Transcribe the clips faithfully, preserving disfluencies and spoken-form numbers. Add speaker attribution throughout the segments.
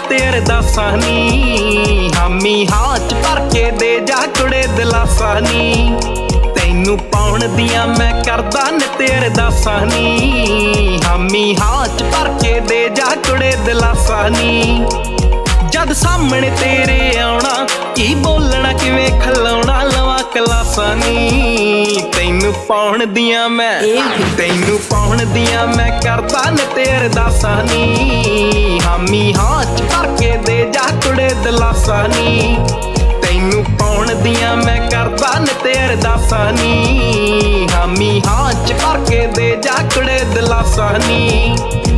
Speaker 1: ਤੇ ਅਰਦਾਸਾਂ ਨੀ, ਹਾਮੀ ਹਾਂ ਚ ਭਰ ਕੇ ਦੇ ਜਾ ਕੁੜੇ ਦਿਲਾਸਾ ਨੀ। ਤੈਨੂੰ ਪਾਉਣ ਦੀਆਂ ਮੈਂ ਕਰਦਾ ਨੇ ਤੇ ਅਰਦਾਸਾਂ ਨੀ, ਹਾਮੀ ਹਾਂ ਚ ਭਰ ਕੇ ਦੇ ਜਾ ਕੁੜੇ ਦਿਲਾਸਾ ਨੀ। ਜਦ ਸਾਹਮਣੇ ਤੇਰੇ ਆਉਣਾ ਕੀ ਬੋਲਣਾ ਕਿਵੇਂ ਖਲਾਉਣਾ ਲਵਾਂ ਕਲਾਸਾਂ ਨੀ। ਤੈਨੂੰ ਪਾਉਣ ਦੀਆਂ ਮੈਂ ਤੈਨੂੰ ਪਾਉਣ ਦੀਆਂ ਮੈਂ ਕਰਦਾ ਨੇ ਤੇ ਅਰਦਾਸਾਂ ਨੀ, ਹਾਮੀ ਹਾਂ ਚ ਭਰ ਕੇ ਦੇ ਜਾ ਕੁੜੇ ਦਿਲਾਸਾ ਨੀ। ਤੈਨੂੰ ਪਾਉਣ ਦੀਆਂ ਮੈਂ ਕਰਦਾ ਨੇ ਤੇ ਅਰਦਾਸਾਂ ਨੀ, ਹਾਮੀ ਹਾਂ ਚ ਭਰ ਕੇ ਦੇ ਜਾ ਕੁੜੇ ਦਿਲਾਸਾ ਨੀ।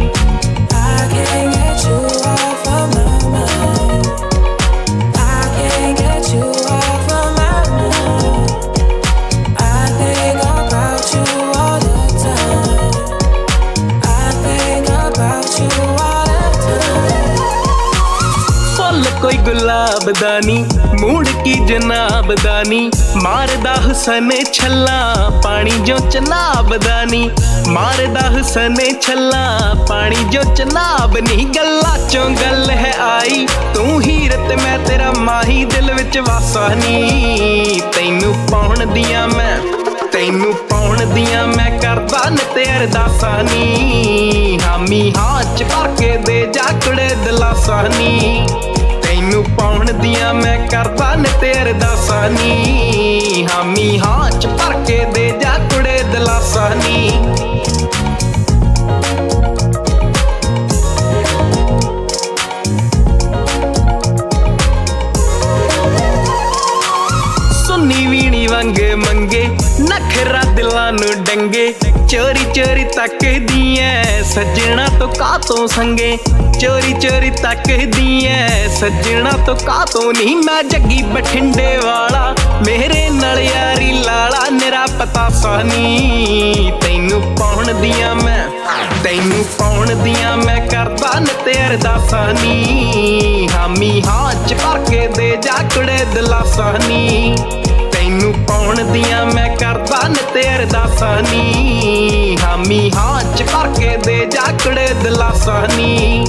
Speaker 1: ਕੋਈ ਗੁਲਾਬ ਦਾ ਨੀ ਮੂੜ ਕੀ ਜਨਾਬ ਦਾ ਨੀ, ਮਾਰਦਾ ਹੁਸਨ ਛੱਲਾ ਪਾਣੀ ਜੋ ਚਨਾਬ ਦਾ ਨੀ। ਮਾਰਦਾ ਹੁਸਨ ਛੱਲਾ ਪਾਣੀ ਜੋ ਚਨਾਬ ਨੀ। ਗੱਲਾਂ ਚੋਂ ਗੱਲ ਹੈ ਆਈ ਤੂੰ ਹੀਰ ਤੇ ਮੈਂ ਤੇਰਾ ਮਾਹੀ ਦਿਲ ਵਿੱਚ ਵਾਸਾ ਨੀ। ਤੈਨੂੰ ਪਾਉਣ ਦੀਆਂ ਮੈਂ ਤੈਨੂੰ ਪਾਉਣ ਦੀਆਂ ਮੈਂ ਕਰਦਾ ਨੇ ਤੇ ਅਰਦਾਸਾਂ ਨੀ, ਹਾਮੀ ਹਾਂ ਚ ਭਰ ਕੇ ਦੇ ਜਾ ਕੁੜੇ ਦਿਲਾਸਾ ਨੀ। ਤੈਨੂੰ ਪਾਉਣ ਦੀਆਂ ਮੈਂ ਕਰਦਾ ਨੇ ਤੇ ਅਰਦਾਸਾਂ ਨੀ, ਹਾਮੀ ਹਾਂ ਚ ਭਰ ਕੇ ਦੇ ਜਾ ਕੁੜੇ ਦਿਲਾਸਾ ਨੀ। ਸੁੰਨੀ ਵੀਣੀ ਵਾਂਗ ਮੰਗੇ ਨਖਰਾ ਦਿਲਾਂ ਨੂੰ ਡੰਗੇ, ਚੋਰੀ ਚੋਰੀ ਤੱਕਦੀ ਐ ਸੱਜਣਾ ਤੋਂ ਕਾਤੋਂ ਸੰਗੇ। ਚੋਰੀ ਚੋਰੀ ਤੱਕਦੀ ਐ ਸੱਜਣਾ ਤੋਂ ਕਾਤੋਂ ਨੀ। ਮੈਂ ਜੱਗੀ ਬਠਿੰਡੇ ਵਾਲਾ ਮੇਰੇ ਨਾਲ ਯਾਰੀ ਲਾਲਾ ਨਿਰਾ ਪਤਾਸਾ ਨੀ। ਤੈਨੂੰ ਪਾਉਣ ਦੀਆਂ ਮੈਂ ਤੈਨੂੰ ਪਾਉਣ ਦੀਆਂ ਮੈਂ ਕਰਦਾ ਨੇ ਤੇ ਅਰਦਾਸਾਂ ਨੀ, ਹਾਮੀ ਹਾਂ ਚ ਭਰ ਕੇ ਦੇ ਜਾ ਕੁੜੇ ਦਿਲਾਸਾ ਨੀ। ਤੈਨੂੰ ਪਾਉਣ ਦੀਆਂ ਮੈਂ ਕਰਦਾ ਨੇ ਤੇ ਅਰਦਾਸਾਂ ਨੀ, ਹਾਮੀ ਹਾਂ ਚ ਭਰ ਕੇ ਦੇ ਜਾ ਕੁੜੇ ਦਿਲਾਸਾ ਨੀ।